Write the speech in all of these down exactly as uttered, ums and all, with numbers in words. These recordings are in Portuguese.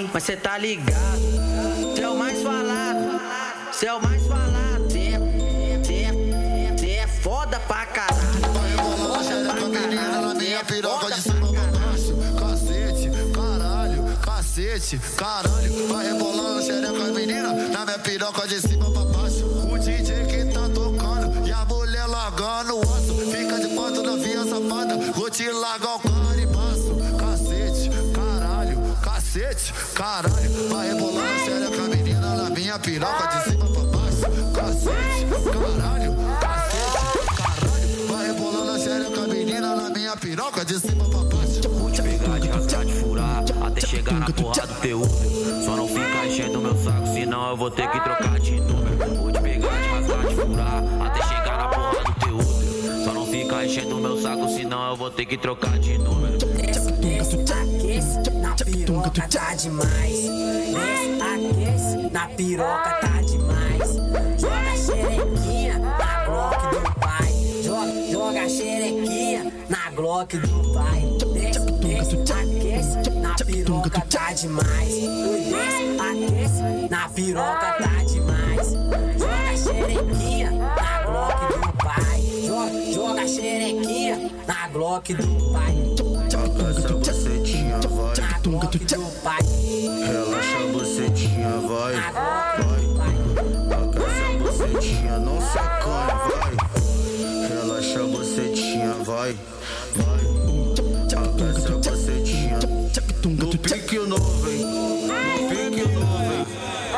mas cê tá ligado. Cê é o mais falado, cê é o mais falado. Cê, cê, cê é foda pra caralho. Vai rebolando xereca menina na minha piroca de cima pra baixo. Cacete, caralho, cacete, caralho. Vai rebolando xereca menina na minha piroca de cima pra baixo. O D J que tá tocando e a mulher largando o osso. Fica de quatro novinha safada, vou te largar o caribaço. Cacete, caralho, cacete, caralho. Vai rebolando xereca menina na minha piroca de cima pra baixo. Cacete, caralho, cacete, caralho. Vai rebolando xereca menina na minha piroca de cima pra baixo. Vou te pegar, de rasgar, de furar, até chegar na porra do teu útero. Só não fica enchendo meu saco, senão eu vou ter que trocar de número. Vou te pegar, de rasgar, de furar, até chegar na porra do teu útero. Só não fica enchendo meu saco, senão eu vou ter que trocar de número. Desce, desce, aquece, na piroca tá demais. Desce, aquece, na piroca tá demais. Joga xerequinha na Glock do pai. Joga, joga xerequinha na Glock do pai. Desce, desce, aquece, na piroca tá demais. Desce, aquece, na piroca tá demais. Joga xerequinha na Glock do pai. Joga, joga xerequinha na Glock do pai. Essa bucetinha vai, Na Glock do pai. relaxa a bucetinha vai, Na vai. Glock do pai. Essa bucetinha não se acanha, vai. Relaxa a bucetinha vai, vai. Essa bucetinha no pique novo, hein? No pique novo, hein?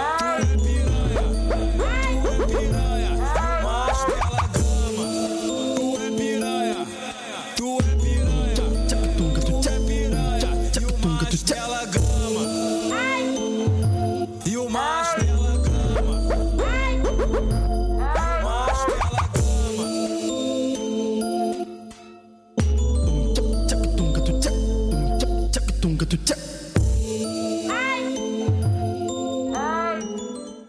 Dela gama e o macho dela gama, o macho dela gama.